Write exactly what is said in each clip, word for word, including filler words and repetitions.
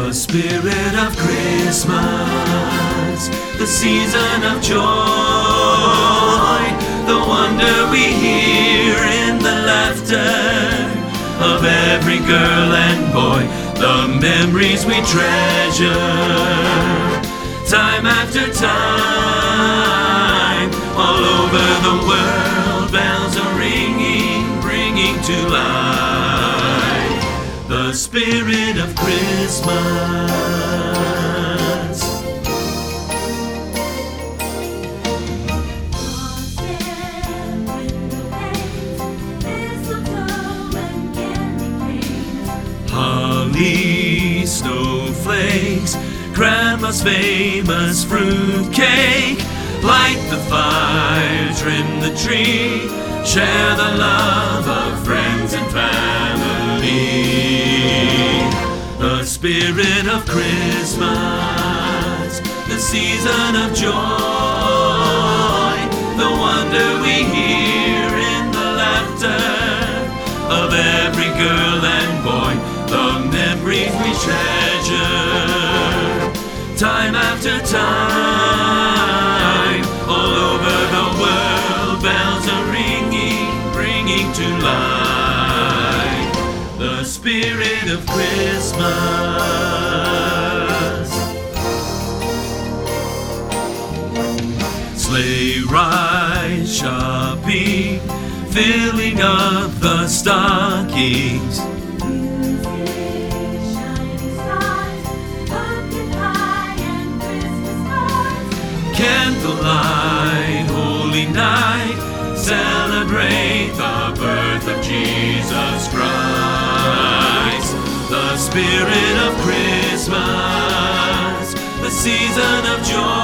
The spirit of Christmas, the season of joy, the wonder we hear in the laughter of every girl and boy, the memories we treasure, time after time, all over the world, bells are ringing, bringing to life the spirit of Christmas. Holly, snowflakes, Grandma's famous fruit cake. Light the fire, trim the tree, share the love of friends and family. The spirit of Christmas, the season of joy, the wonder we hear in the laughter of every girl and boy, the memories we treasure, time after time, all over the world, bells are ringing, bringing to life the spirit of Christmas. Sleigh ride, shopping, filling up the stockings, candlelight, holy night, celebrate the birth of Jesus Christ. The spirit of Christmas, the season of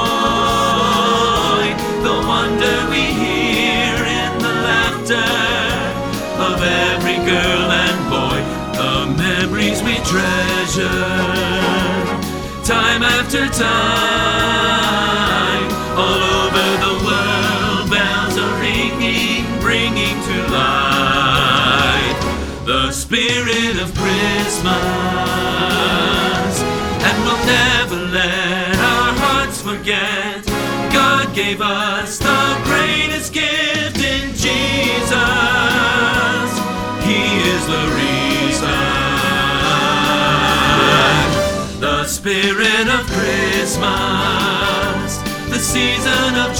joy, the wonder we hear in the laughter of every girl and boy, the memories we treasure, time after time, all over the world, bells are ringing, bringing to life the spirit of Christmas. And we'll never let our hearts forget, God gave us the greatest gift in Jesus. He is the reason. The spirit of Christmas, the season of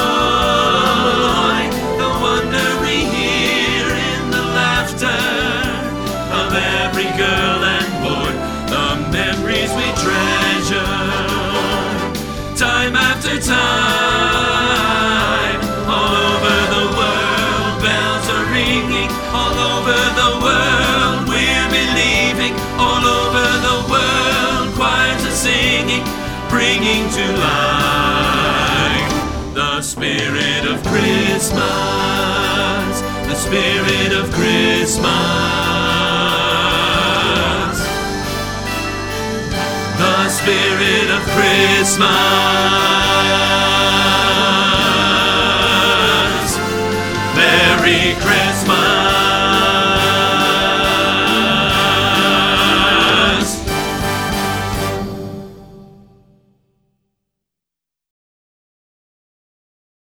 joy, the wonder we hear in the laughter of every girl and boy, the memories we treasure, time after time, all over the world, bells are ringing, all over the world, we're believing, all over the world, choirs are singing, bringing to life the spirit of Christmas, the spirit of Christmas, the spirit of Christmas.